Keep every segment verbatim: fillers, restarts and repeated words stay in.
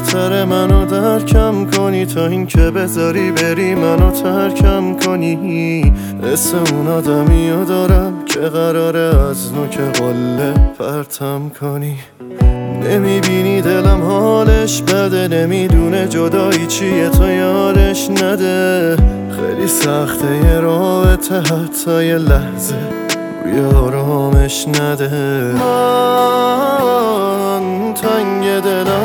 خاطر منو درکم کنی، تا این که بذاری بری منو ترکم کنی. اسم اون آدمیو دارم که قراره از نوک قله پرتم کنی. نمیبینی دلم حالش بده، نمیدونه جدایی چیه تو یارش نده. خیلی سخته یه رابطه حتی یه لحظه روی آرامش نده. من تنگ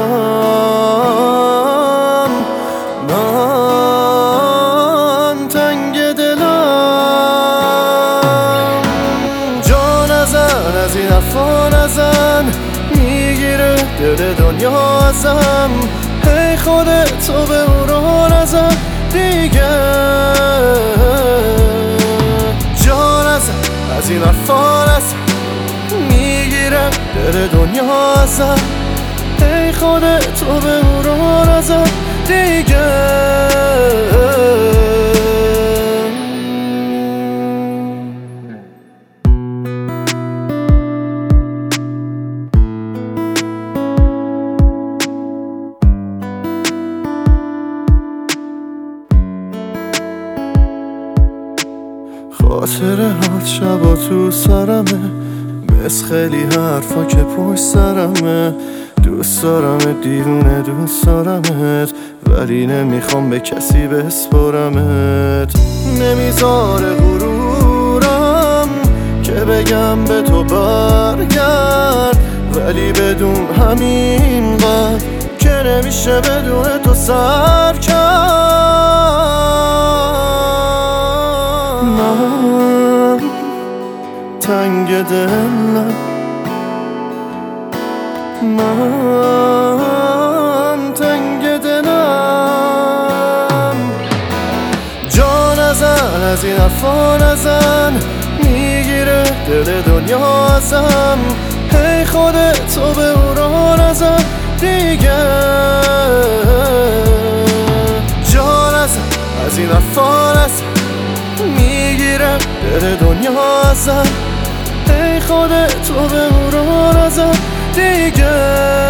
دلم، من تنگ دلم. جا نزن از این حرفا نزن، میگیره دل دنیا ازم. هی خودتو به اون رو نزن دیگه. جا نزن از این حرفا نزن، میگیره دل دنیا ازم. هی خودتو به اون رو نزن دیگه. خاطرهات شبا تو سرمه، مثل خیلی حرفا که پشت سرمه. دوست دارمت دیوونه دوست دارمت، ولی نمیخوام به کسی بسپرمت. نمیذاره غرورم که بگم به تو برگرد، ولی بدون همین قدر که نمیشه بدون تو سر کرد. من تنگ دلم، من تنگ دلم. جا نزن از این حرفا نزن، میگیره دل دنیا ازم. هی خودتو به اون رو نزن دیگه. جا نزن از این حرفا نزن، میگیره دل دنیا ازم. ای خودتو به اون رو نزن دیگه.